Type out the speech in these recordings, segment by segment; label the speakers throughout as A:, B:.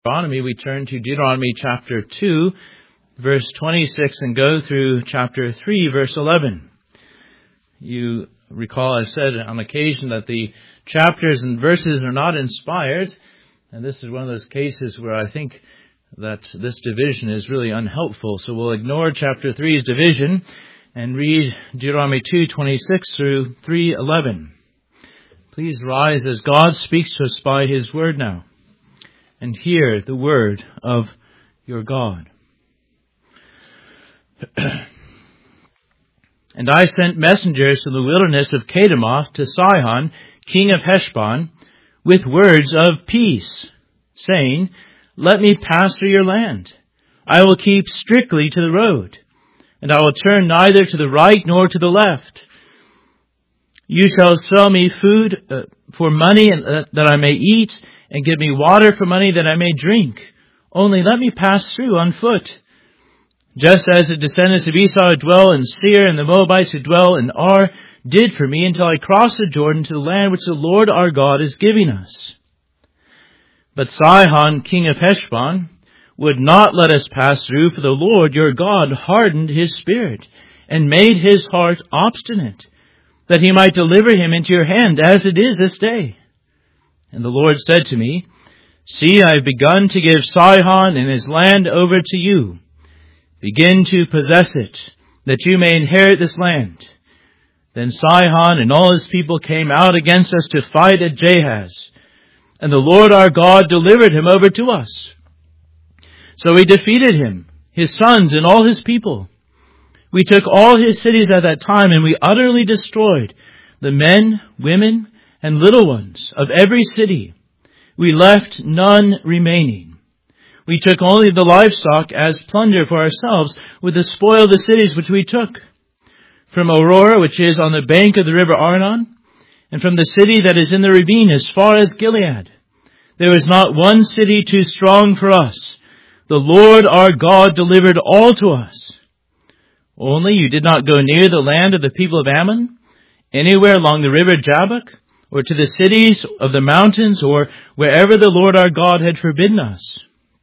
A: Deuteronomy, we turn to Deuteronomy chapter 2, verse 26, and go through chapter 3, verse 11. You recall I've said on occasion that the chapters and verses are not inspired, and this is one of those cases where I think that this division is really unhelpful. So we'll ignore chapter 3's division and read Deuteronomy 2:26 through 3:11. Please rise as God speaks to us by His word now, and hear the word of your God. And I sent messengers to the wilderness of Kedemoth to Sihon, king of Heshbon, with words of peace, saying, "Let me pass through your land. I will keep strictly to the road, and I will turn neither to the right nor to the left. You shall sell me food for money that I may eat, and give me water for money that I may drink. Only let me pass through on foot. Just as the descendants of Esau who dwell in Seir and the Moabites who dwell in Ar did for me until I crossed the Jordan to the land which the Lord our God is giving us." But Sihon, king of Heshbon, would not let us pass through, for the Lord your God hardened his spirit and made his heart obstinate, that he might deliver him into your hand, as it is this day. And the Lord said to me, "See, I have begun to give Sihon and his land over to you. Begin to possess it, that you may inherit this land." Then Sihon and all his people came out against us to fight at Jahaz, and the Lord our God delivered him over to us. So we defeated him, his sons and all his people. We took all his cities at that time, and we utterly destroyed the men, women, and little ones of every city. We left none remaining. We took only the livestock as plunder for ourselves with the spoil of the cities which we took. From Aurora, which is on the bank of the river Arnon, and from the city that is in the ravine as far as Gilead, there was not one city too strong for us. The Lord our God delivered all to us. Only you did not go near the land of the people of Ammon, anywhere along the river Jabbok, or to the cities of the mountains, or wherever the Lord our God had forbidden us.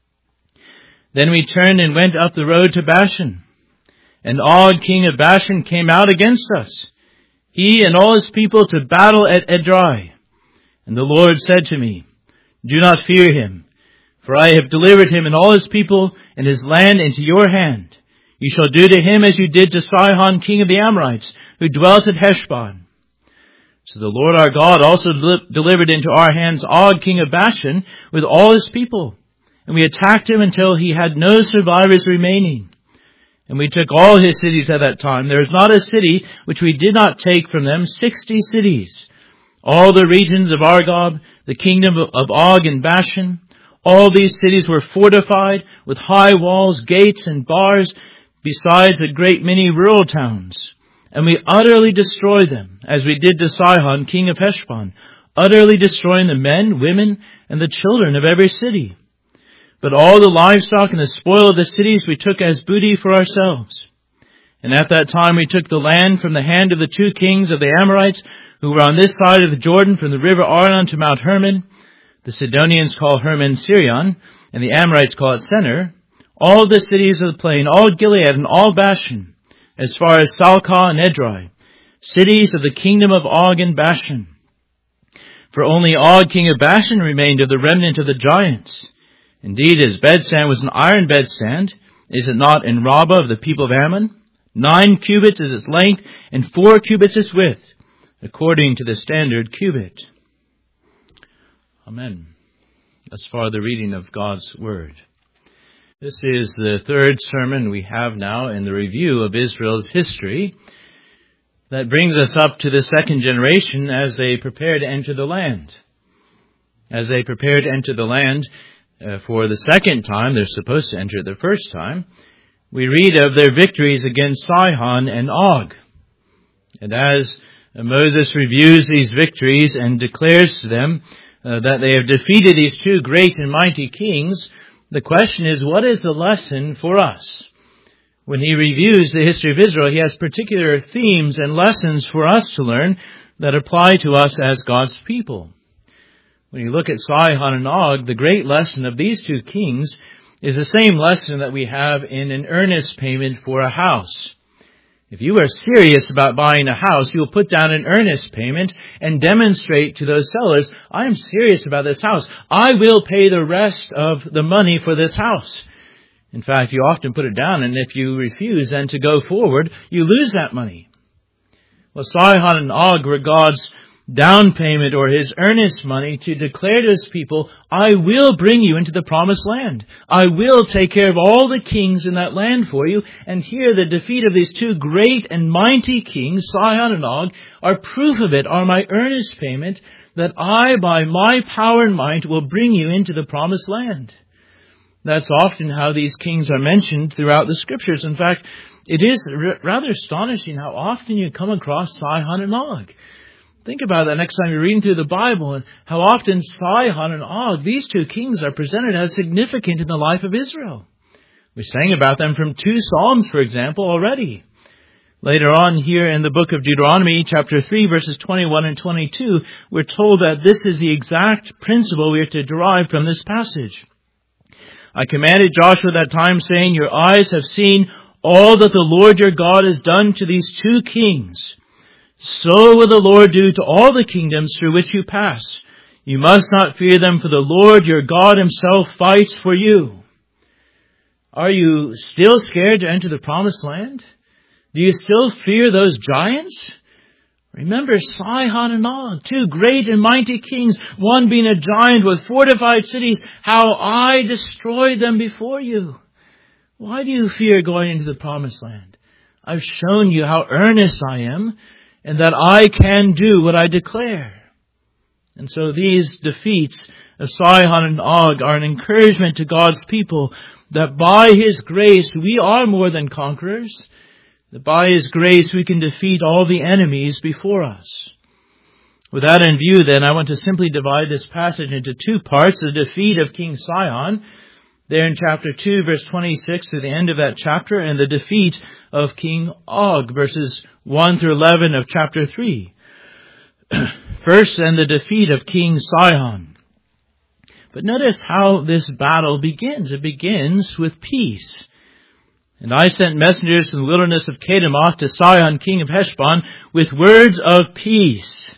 A: Then we turned and went up the road to Bashan, and Og, king of Bashan, came out against us, he and all his people, to battle at Edrei. And the Lord said to me, "Do not fear him, for I have delivered him and all his people and his land into your hand. You shall do to him as you did to Sihon, king of the Amorites, who dwelt at Heshbon." So the Lord our God also delivered into our hands Og, king of Bashan, with all his people. And we attacked him until he had no survivors remaining. And we took all his cities at that time. There is not a city which we did not take from them, 60 cities. All the regions of Argob, the kingdom of Og and Bashan, all these cities were fortified with high walls, gates, and bars, besides a great many rural towns. And we utterly destroyed them, as we did to Sihon, king of Heshbon, utterly destroying the men, women, and the children of every city. But all the livestock and the spoil of the cities we took as booty for ourselves. And at that time we took the land from the hand of the 2 kings of the Amorites, who were on this side of the Jordan, from the river Arnon to Mount Hermon. The Sidonians call Hermon Sirion, and the Amorites call it Senir. All the cities of the plain, all Gilead and all Bashan, as far as Salcah and Edrei, cities of the kingdom of Og and Bashan. For only Og, king of Bashan, remained of the remnant of the giants. Indeed, his bedstand was an iron bedstand. Is it not in Rabbah of the people of Ammon? 9 cubits is its length, and 4 cubits its width, according to the standard cubit. Amen. Thus far the reading of God's Word. This is the third sermon we have now in the review of Israel's history. That brings us up to the second generation as they prepare to enter the land. As they prepare to enter the land, for the second time, they're supposed to enter it the first time, we read of their victories against Sihon and Og. And as Moses reviews these victories and declares to them that they have defeated these 2 great and mighty kings, the question is, what is the lesson for us? When he reviews the history of Israel, he has particular themes and lessons for us to learn that apply to us as God's people. When you look at Sihon and Og, the great lesson of these two kings is the same lesson that we have in an earnest payment for a house. If you are serious about buying a house, you will put down an earnest payment and demonstrate to those sellers, I am serious about this house. I will pay the rest of the money for this house. In fact, you often put it down, and if you refuse then to go forward, you lose that money. Well, Sihon and Og were God's down payment or his earnest money to declare to his people, I will bring you into the promised land. I will take care of all the kings in that land for you. And here the defeat of these two great and mighty kings, Sihon and Og, are proof of it, are my earnest payment that I, by my power and might, will bring you into the promised land. That's often how these kings are mentioned throughout the Scriptures. In fact, it is rather astonishing how often you come across Sihon and Og. Think about that next time you're reading through the Bible and how often Sihon and Og, these two kings, are presented as significant in the life of Israel. We sang about them from 2 Psalms, for example, already. Later on here in the book of Deuteronomy, chapter 3, verses 21 and 22, we're told that this is the exact principle we are to derive from this passage. I commanded Joshua at that time, saying, your eyes have seen all that the Lord your God has done to these two kings. So will the Lord do to all the kingdoms through which you pass. You must not fear them, for the Lord your God himself fights for you. Are you still scared to enter the promised land? Do you still fear those giants? Remember Sihon and Og, two great and mighty kings, one being a giant with fortified cities, how I destroyed them before you. Why do you fear going into the promised land? I've shown you how earnest I am, and that I can do what I declare. And so these defeats of Sihon and Og are an encouragement to God's people that by His grace we are more than conquerors, that by His grace we can defeat all the enemies before us. With that in view, then, I want to simply divide this passage into 2 parts. The defeat of King Sihon, there in chapter 2, verse 26 to the end of that chapter, and the defeat of King Og, verses 1 through 11 of chapter 3. First, then, the defeat of King Sihon. But notice how this battle begins. It begins with peace. And I sent messengers from the wilderness of Kedemoth to Sihon, king of Heshbon, with words of peace.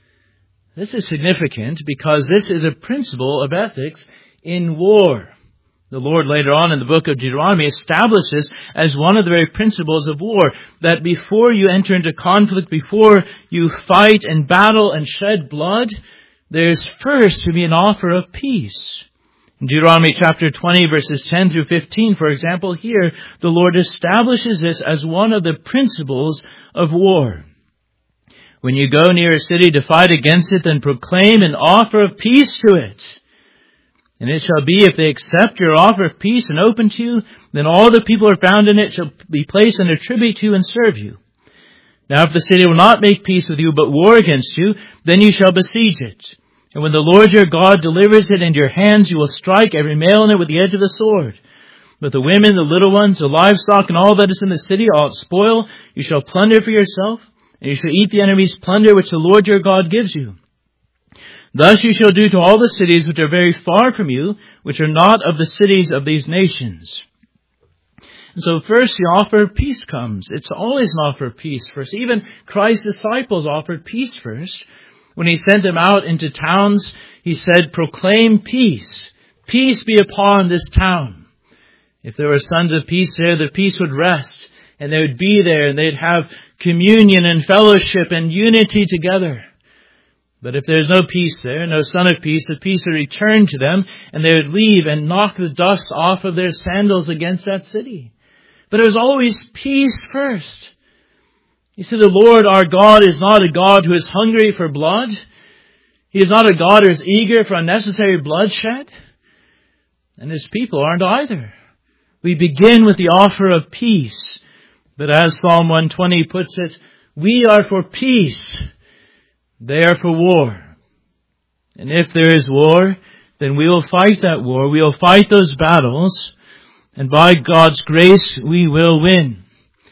A: This is significant because this is a principle of ethics in war. The Lord later on in the book of Deuteronomy establishes as one of the very principles of war that before you enter into conflict, before you fight and battle and shed blood, there's first to be an offer of peace. In Deuteronomy chapter 20 verses 10 through 15, for example, here the Lord establishes this as one of the principles of war. When you go near a city to fight against it, then proclaim an offer of peace to it. And it shall be, if they accept your offer of peace and open to you, then all the people who are found in it shall be placed under tribute to you and serve you. Now if the city will not make peace with you, but war against you, then you shall besiege it. And when the Lord your God delivers it into your hands, you will strike every male in it with the edge of the sword. But the women, the little ones, the livestock, and all that is in the city, all its spoil, you shall plunder for yourself, and you shall eat the enemy's plunder which the Lord your God gives you. Thus you shall do to all the cities which are very far from you, which are not of the cities of these nations. And so first the offer of peace comes. It's always an offer of peace first. Even Christ's disciples offered peace first. When He sent them out into towns, He said, proclaim peace. Peace be upon this town. If there were sons of peace there, the peace would rest. And they would be there and they'd have communion and fellowship and unity together. But if there's no peace there, no son of peace, the peace would return to them, and they would leave and knock the dust off of their sandals against that city. But it was always peace first. You see, the Lord our God is not a God who is hungry for blood. He is not a God who is eager for unnecessary bloodshed. And His people aren't either. We begin with the offer of peace. But as Psalm 120 puts it, we are for peace. They are for war. And if there is war, then we will fight that war. We will fight those battles. And by God's grace, we will win.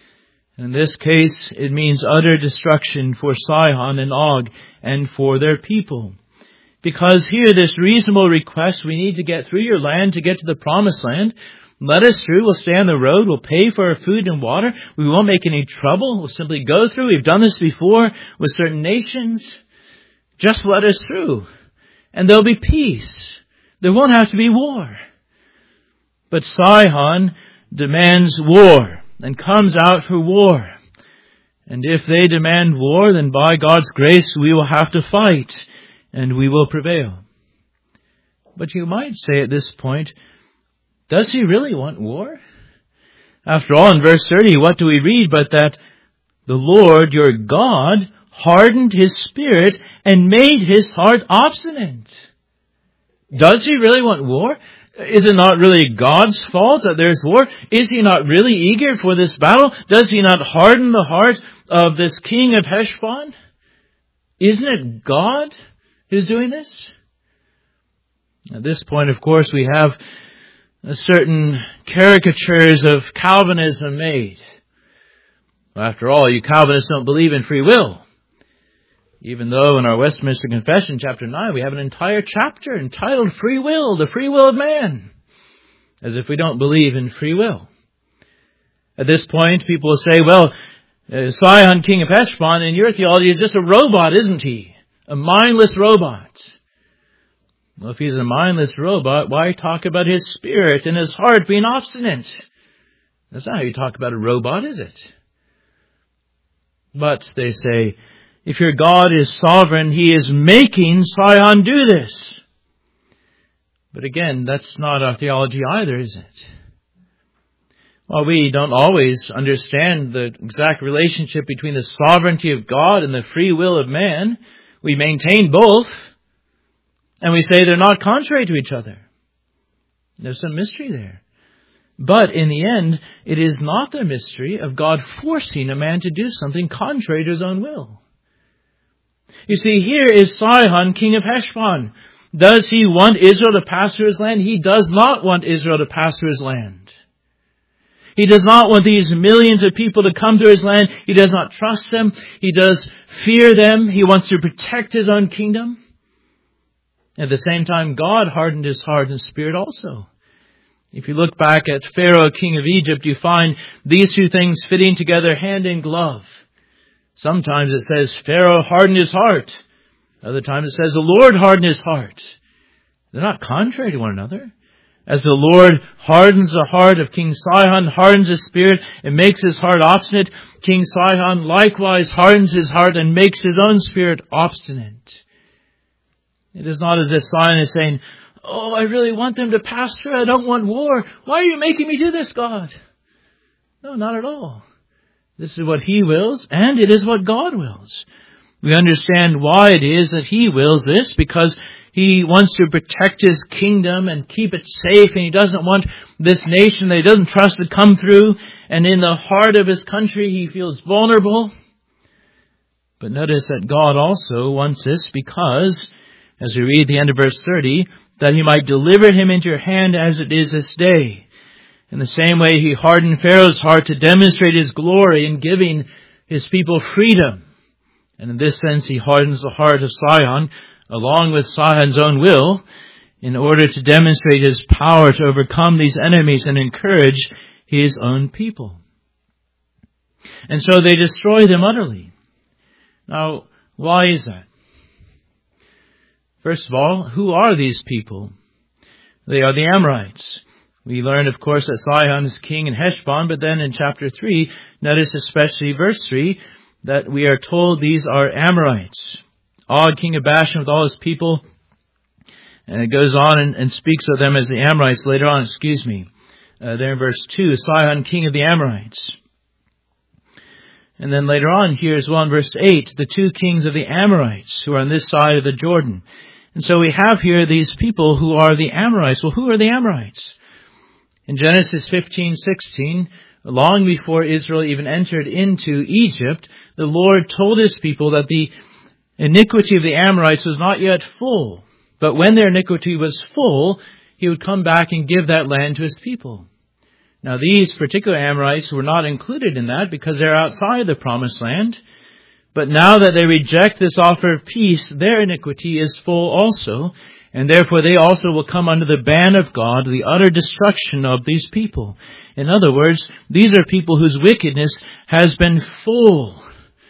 A: In this case, it means utter destruction for Sihon and Og and for their people. because here this reasonable request, we need to get through your land to get to the promised land. Let us through. We'll stay on the road. We'll pay for our food and water. We won't make any trouble. We'll simply go through. We've done this before with certain nations. Just let us through. And there'll be peace. There won't have to be war. But Sihon demands war and comes out for war. And if they demand war, then by God's grace we will have to fight and we will prevail. But you might say at this point, does he really want war? After all, in verse 30, what do we read but that the Lord your God hardened his spirit and made his heart obstinate? Does he really want war? Is it not really God's fault that there's war? Is he not really eager for this battle? Does he not harden the heart of this king of Heshbon? Isn't it God who's doing this? At this point, of course, we have certain caricatures of Calvinism made. After all, you Calvinists don't believe in free will. Even though in our Westminster Confession, chapter 9, we have an entire chapter entitled Free Will, the free will of man. As if we don't believe in free will. At this point, people will say, well, Sihon, king of Heshbon, in your theology is just a robot, isn't he? A mindless robot. Well, if he's a mindless robot, why talk about his spirit and his heart being obstinate? That's not how you talk about a robot, is it? But, they say, if your God is sovereign, he is making Sihon do this. But again, that's not our theology either, is it? While we don't always understand the exact relationship between the sovereignty of God and the free will of man, we maintain both. And we say they're not contrary to each other. There's some mystery there. But in the end, it is not the mystery of God forcing a man to do something contrary to his own will. You see, here is Sihon, king of Heshbon. Does he want Israel to pass through his land? He does not want Israel to pass through his land. He does not want these millions of people to come through his land. He does not trust them. He does fear them. He wants to protect his own kingdom. At the same time, God hardened his heart and spirit also. If you look back at Pharaoh, king of Egypt, you find these two things fitting together hand in glove. Sometimes it says Pharaoh hardened his heart. Other times it says the Lord hardened his heart. They're not contrary to one another. As the Lord hardens the heart of King Sihon, hardens his spirit, and makes his heart obstinate, King Sihon likewise hardens his heart and makes his own spirit obstinate. It is not as if Sihon is saying, oh, I really want them to pass through. I don't want war. Why are you making me do this, God? No, not at all. This is what he wills, and it is what God wills. We understand why it is that he wills this, because he wants to protect his kingdom and keep it safe, and he doesn't want this nation that he doesn't trust to come through, and in the heart of his country he feels vulnerable. But notice that God also wants this because, as we read at the end of verse 30, that he might deliver him into your hand as it is this day. In the same way, he hardened Pharaoh's heart to demonstrate his glory in giving his people freedom. And in this sense, he hardens the heart of Sihon, along with Sihon's own will, in order to demonstrate his power to overcome these enemies and encourage his own people. And so they destroy them utterly. Now, why is that? First of all, who are these people? They are the Amorites. We learned, of course, that Sihon is king in Heshbon, but then in chapter 3, notice especially verse 3, that we are told these are Amorites. Og, king of Bashan, with all his people. And it goes on and speaks of them as the Amorites later on, there in verse 2, Sihon, king of the Amorites. And then later on, here as well in verse 8, the two kings of the Amorites who are on this side of the Jordan. And so we have here these people who are the Amorites. Well, who are the Amorites? In Genesis 15:16, long before Israel even entered into Egypt, the Lord told his people that the iniquity of the Amorites was not yet full. But when their iniquity was full, he would come back and give that land to his people. Now these particular Amorites were not included in that because they're outside the promised land. But now that they reject this offer of peace, their iniquity is full also, and therefore they also will come under the ban of God, the utter destruction of these people. In other words, these are people whose wickedness has been full.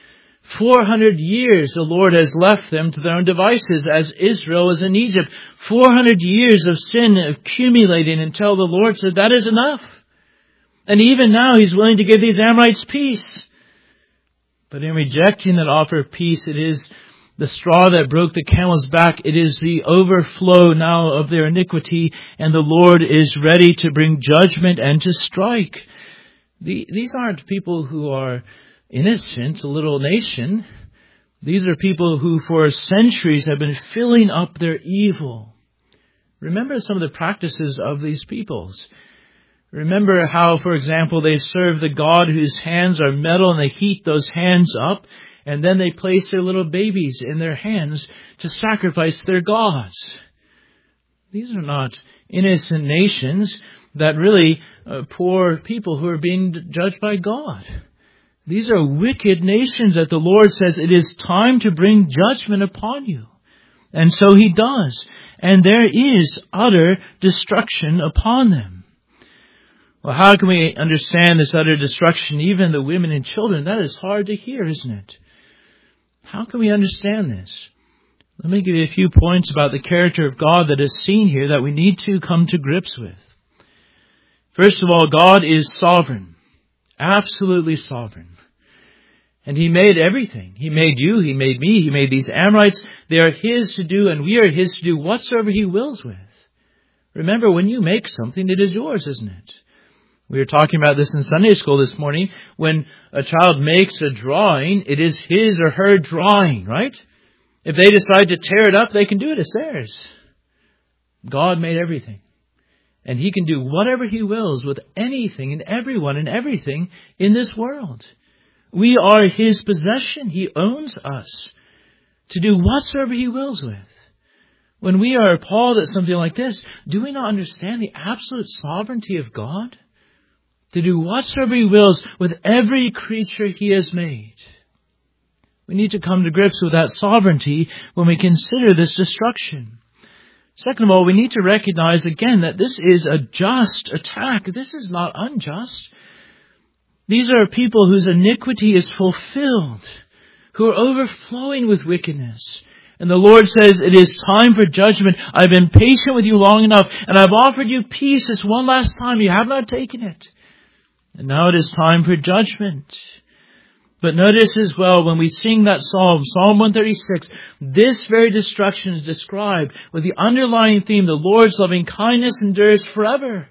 A: 400 years the Lord has left them to their own devices, as Israel was in Egypt. 400 years of sin accumulating until the Lord said, that is enough. And even now He's willing to give these Amorites peace. But in rejecting that offer of peace, it is the straw that broke the camel's back. It is the overflow now of their iniquity, and the Lord is ready to bring judgment and to strike. These aren't people who are innocent, a little nation. These are people who for centuries have been filling up their evil. Remember some of the practices of these peoples. Remember how, for example, they serve the god whose hands are metal, and they heat those hands up, and then they place their little babies in their hands to sacrifice their gods. These are not innocent nations that really poor people who are being judged by God. These are wicked nations that the Lord says it is time to bring judgment upon you. And so He does. And there is utter destruction upon them. Well, how can we understand this utter destruction, even the women and children? That is hard to hear, isn't it? How can we understand this? Let me give you a few points about the character of God that is seen here that we need to come to grips with. First of all, God is sovereign. Absolutely sovereign. And He made everything. He made you, He made me, He made these Amorites. They are His to do, and we are His to do whatsoever He wills with. Remember, when you make something, it is yours, isn't it? We were talking about this in Sunday school this morning. When a child makes a drawing, it is his or her drawing, right? If they decide to tear it up, they can do it. It's theirs. God made everything. And He can do whatever He wills with anything and everyone and everything in this world. We are His possession. He owns us to do whatsoever He wills with. When we are appalled at something like this, do we not understand the absolute sovereignty of God? To do whatsoever He wills with every creature He has made. We need to come to grips with that sovereignty when we consider this destruction. Second of all, we need to recognize again that this is a just attack. This is not unjust. These are people whose iniquity is fulfilled, who are overflowing with wickedness. And the Lord says, it is time for judgment. I've been patient with you long enough, and I've offered you peace this one last time. You have not taken it. And now it is time for judgment. But notice as well, when we sing that psalm, Psalm 136, this very destruction is described with the underlying theme, the Lord's loving kindness endures forever.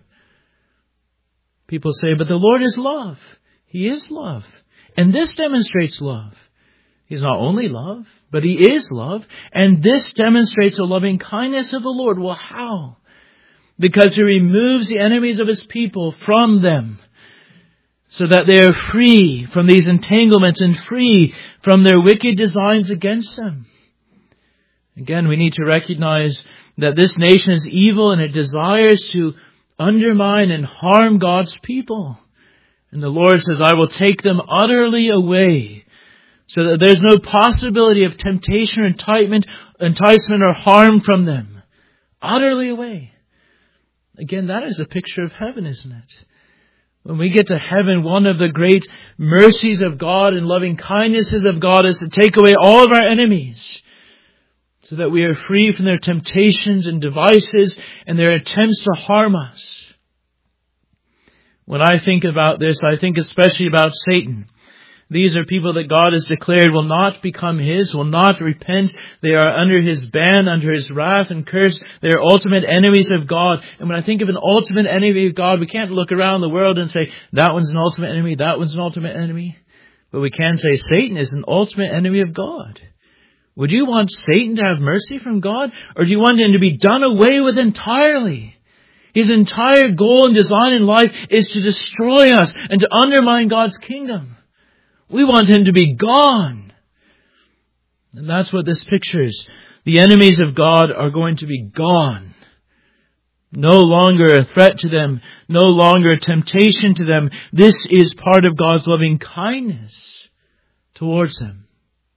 A: People say, but the Lord is love. He is love. And this demonstrates love. He's not only love, but He is love. And this demonstrates the loving kindness of the Lord. Well, how? Because He removes the enemies of His people from them, so that they are free from these entanglements and free from their wicked designs against them. Again, we need to recognize that this nation is evil and it desires to undermine and harm God's people. And the Lord says, I will take them utterly away, so that there's no possibility of temptation or enticement or harm from them. Utterly away. Again, that is a picture of heaven, isn't it? When we get to heaven, one of the great mercies of God and loving kindnesses of God is to take away all of our enemies, so that we are free from their temptations and devices and their attempts to harm us. When I think about this, I think especially about Satan. These are people that God has declared will not become His, will not repent. They are under His ban, under His wrath and curse. They are ultimate enemies of God. And when I think of an ultimate enemy of God, we can't look around the world and say, that one's an ultimate enemy, that one's an ultimate enemy. But we can say Satan is an ultimate enemy of God. Would you want Satan to have mercy from God? Or do you want him to be done away with entirely? His entire goal and design in life is to destroy us and to undermine God's kingdom. We want him to be gone. And that's what this pictures. The enemies of God are going to be gone. No longer a threat to them. No longer a temptation to them. This is part of God's loving kindness towards them.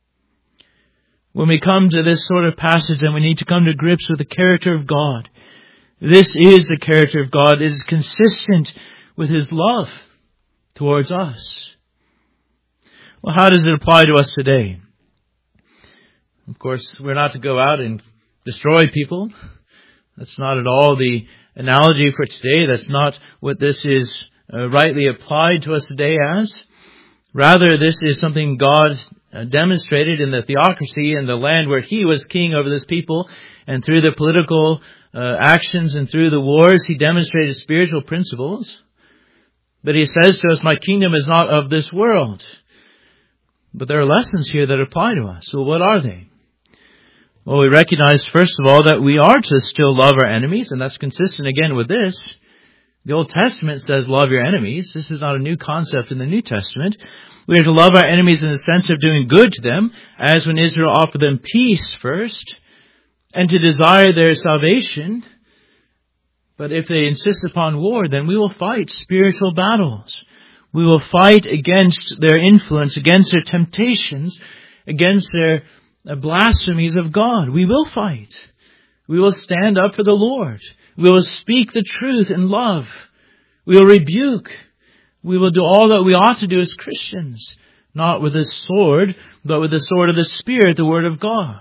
A: When we come to this sort of passage, then we need to come to grips with the character of God. This is the character of God. It is consistent with His love towards us. Well, how does it apply to us today? Of course, we're not to go out and destroy people. That's not at all the analogy for today. That's not what this is rightly applied to us today as. Rather, this is something God demonstrated in the theocracy in the land where He was king over this people, and through the political actions and through the wars, He demonstrated spiritual principles. But He says to us, my kingdom is not of this world. But there are lessons here that apply to us. Well, what are they? Well, we recognize, first of all, that we are to still love our enemies, and that's consistent again with this. The Old Testament says love your enemies. This is not a new concept in the New Testament. We are to love our enemies in the sense of doing good to them, as when Israel offered them peace first, and to desire their salvation. But if they insist upon war, then we will fight spiritual battles. We will fight against their influence, against their temptations, against their blasphemies of God. We will fight. We will stand up for the Lord. We will speak the truth in love. We will rebuke. We will do all that we ought to do as Christians, not with a sword, but with the sword of the Spirit, the Word of God.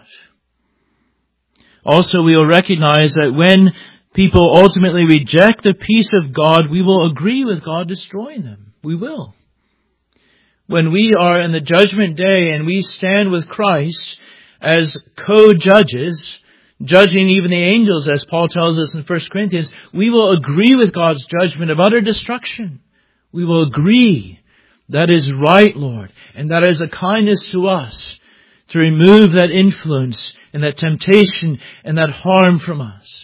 A: Also, we will recognize that when people ultimately reject the peace of God, we will agree with God destroying them. We will. When we are in the judgment day and we stand with Christ as co-judges, judging even the angels, as Paul tells us in 1 Corinthians, we will agree with God's judgment of utter destruction. We will agree that is right, Lord, and that is a kindness to us to remove that influence and that temptation and that harm from us.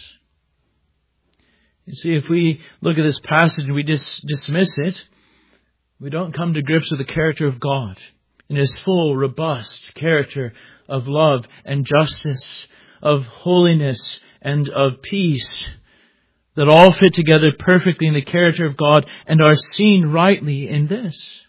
A: You see, if we look at this passage and we dismiss it, we don't come to grips with the character of God in His full, robust character of love and justice, of holiness and of peace, that all fit together perfectly in the character of God and are seen rightly in this.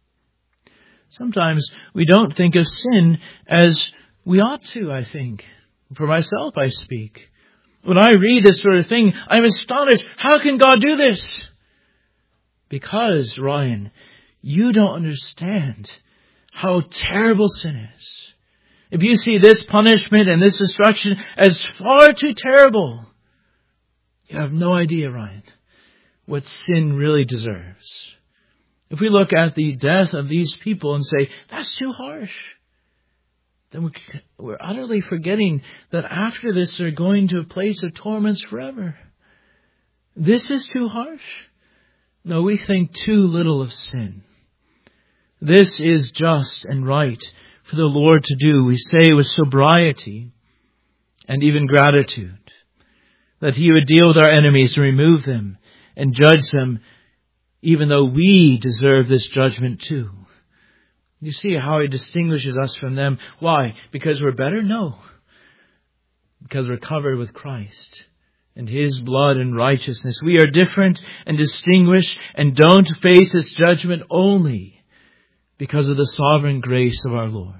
A: Sometimes we don't think of sin as we ought to, I think. For myself, I speak. When I read this sort of thing, I'm astonished. How can God do this? Because, Ryan, you don't understand how terrible sin is. If you see this punishment and this destruction as far too terrible, you have no idea, Ryan, what sin really deserves. If we look at the death of these people and say, that's too harsh, then we're utterly forgetting that after this they're going to a place of torments forever. This is too harsh. No, we think too little of sin. This is just and right for the Lord to do, we say with sobriety and even gratitude, that He would deal with our enemies and remove them and judge them, even though we deserve this judgment too. You see how He distinguishes us from them. Why? Because we're better? No. Because we're covered with Christ and His blood and righteousness. We are different and distinguished and don't face His judgment only because of the sovereign grace of our Lord.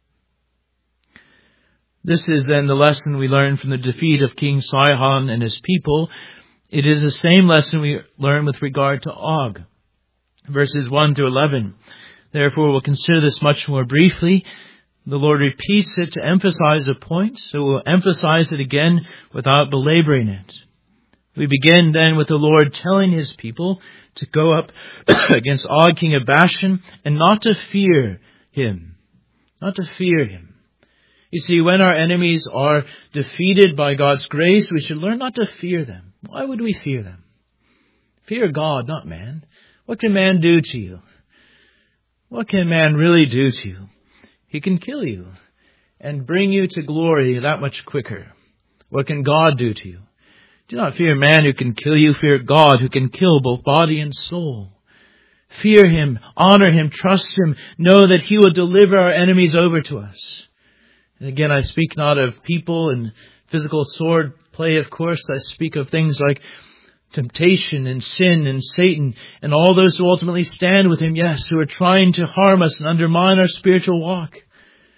A: This is then the lesson we learn from the defeat of King Sihon and his people. It is the same lesson we learn with regard to Og. Verses 1 to 11. Therefore, we'll consider this much more briefly. The Lord repeats it to emphasize a point, so we'll emphasize it again without belaboring it. We begin then with the Lord telling His people to go up against Og, king of Bashan, and not to fear him. Not to fear him. You see, when our enemies are defeated by God's grace, we should learn not to fear them. Why would we fear them? Fear God, not man. What can man do to you? What can man really do to you? He can kill you and bring you to glory that much quicker. What can God do to you? Do not fear man who can kill you. Fear God who can kill both body and soul. Fear Him, honor Him, trust Him. Know that He will deliver our enemies over to us. And again, I speak not of people and physical sword play, of course. I speak of things like temptation and sin and Satan and all those who ultimately stand with Him, yes, who are trying to harm us and undermine our spiritual walk.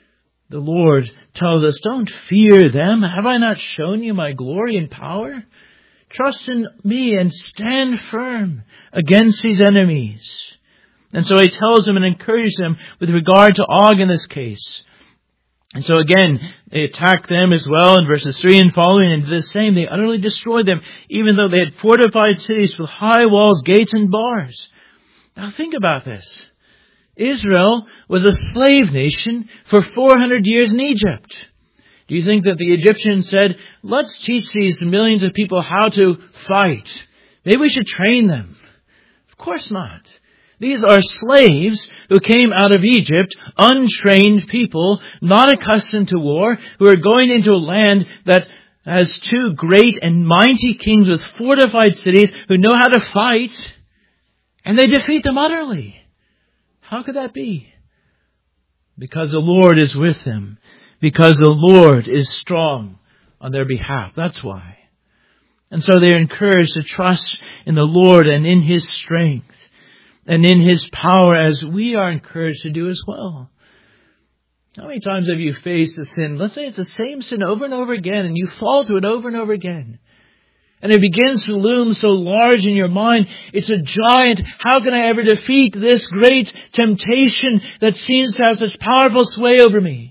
A: The Lord tells us, don't fear them. Have I not shown you my glory and power? Trust in me and stand firm against these enemies. And so he tells them and encourages them with regard to Og in this case. And so again, they attack them as well in verses 3 and following, and the same, they utterly destroyed them, even though they had fortified cities with high walls, gates, and bars. Now think about this. Israel was a slave nation for 400 years in Egypt. Do you think that the Egyptians said, let's teach these millions of people how to fight? Maybe we should train them. Of course not. These are slaves who came out of Egypt, untrained people, not accustomed to war, who are going into a land that has two great and mighty kings with fortified cities who know how to fight, and they defeat them utterly. How could that be? Because the Lord is with them. Because the Lord is strong on their behalf. That's why. And so they are encouraged to trust in the Lord and in His strength and in His power, as we are encouraged to do as well. How many times have you faced a sin? Let's say it's the same sin over and over again, and you fall to it over and over again. And it begins to loom so large in your mind. It's a giant. How can I ever defeat this great temptation that seems to have such powerful sway over me?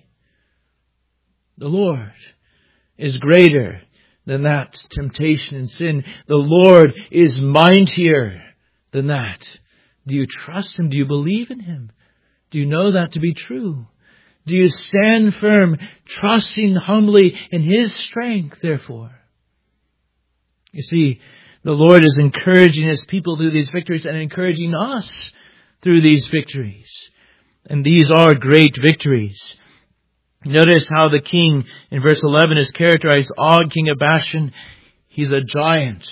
A: The Lord is greater than that temptation and sin. The Lord is mightier than that. Do you trust Him? Do you believe in Him? Do you know that to be true? Do you stand firm, trusting humbly in His strength, therefore? You see, the Lord is encouraging His people through these victories and encouraging us through these victories. And these are great victories. Notice how the king in verse 11 is characterized. Og, king of Bashan, he's a giant.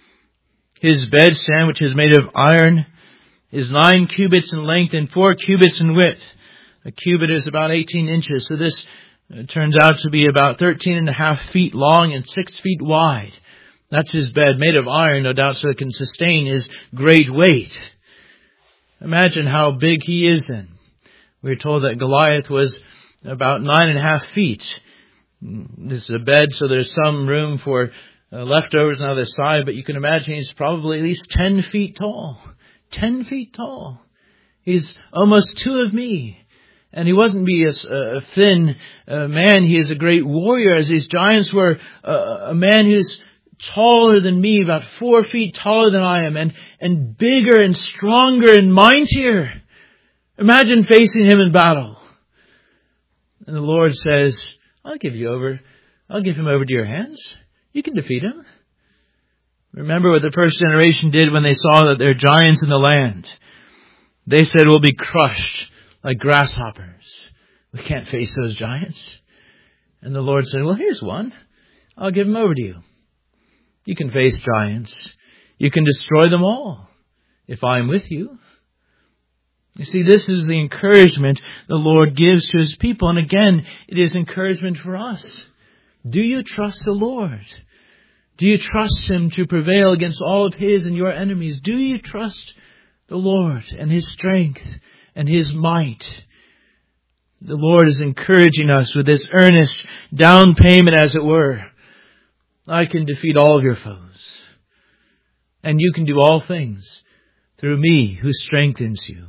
A: His bedstand, which is made of iron, is 9 cubits in length and 4 cubits in width. A cubit is about 18 inches. So this turns out to be about 13.5 feet long and 6 feet wide. That's his bed, made of iron, no doubt, so it can sustain his great weight. Imagine how big he is then. We're told that Goliath was about 9.5 feet. This is a bed, so there's some room for leftovers on the other side, but you can imagine he's probably at least 10 feet tall. 10 feet tall. He's almost 2 of me. And he wasn't be a thin man. He is a great warrior, as these giants were. A man who's taller than me, about 4 feet taller than I am, and bigger and stronger and mightier. Imagine facing him in battle. And the Lord says, I'll give him over to your hands. You can defeat him. Remember what the first generation did when they saw that there are giants in the land. They said, we'll be crushed like grasshoppers. We can't face those giants. And the Lord said, well, here's one. I'll give him over to you. You can face giants. You can destroy them all if I am with you. You see, this is the encouragement the Lord gives to His people. And again, it is encouragement for us. Do you trust the Lord? Do you trust Him to prevail against all of His and your enemies? Do you trust the Lord and His strength and His might? The Lord is encouraging us with this earnest down payment, as it were. I can defeat all of your foes. And you can do all things through me who strengthens you.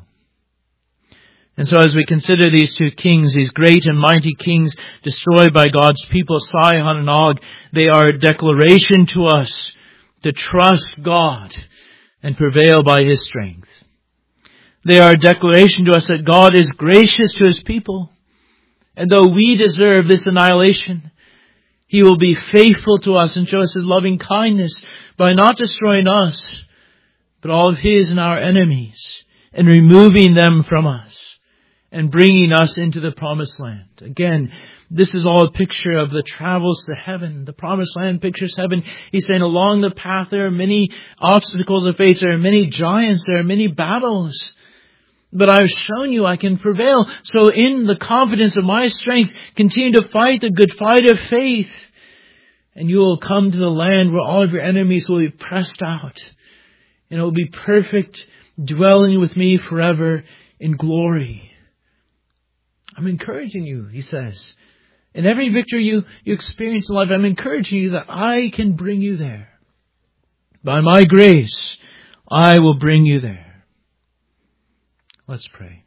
A: And so as we consider these 2 kings, these great and mighty kings destroyed by God's people, Sihon and Og, they are a declaration to us to trust God and prevail by His strength. They are a declaration to us that God is gracious to His people. And though we deserve this annihilation, He will be faithful to us and show us His loving kindness by not destroying us, but all of His and our enemies, and removing them from us and bringing us into the promised land. Again, this is all a picture of the travels to heaven. The promised land pictures heaven. He's saying along the path there are many obstacles to face. There are many giants. There are many battles. But I've shown you I can prevail. So in the confidence of my strength, continue to fight the good fight of faith. And you will come to the land where all of your enemies will be pressed out. And it will be perfect, dwelling with me forever in glory. I'm encouraging you, he says. In every victory you experience in life, I'm encouraging you that I can bring you there. By my grace, I will bring you there. Let's pray.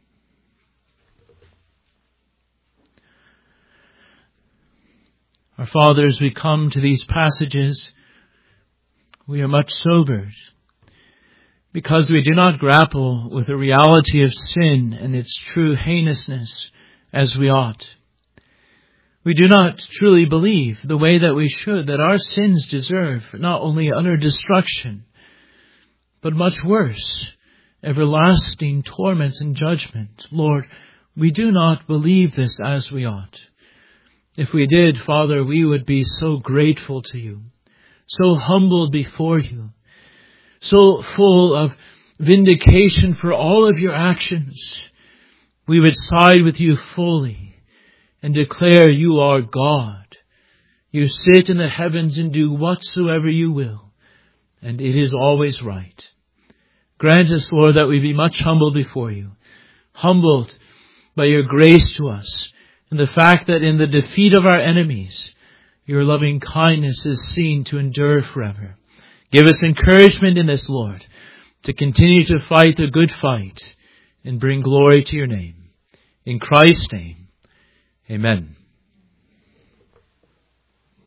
A: Our Father, as we come to these passages, we are much sobered because we do not grapple with the reality of sin and its true heinousness as we ought. We do not truly believe the way that we should that our sins deserve not only utter destruction, but much worse, everlasting torments and judgment. Lord, we do not believe this as we ought. If we did, Father, we would be so grateful to you, so humbled before you, so full of vindication for all of your actions. We would side with you fully and declare you are God. You sit in the heavens and do whatsoever you will, and it is always right. Grant us, Lord, that we be much humbled before you, humbled by your grace to us, and the fact that in the defeat of our enemies, your loving kindness is seen to endure forever. Give us encouragement in this, Lord, to continue to fight the good fight and bring glory to your name. In Christ's name, amen.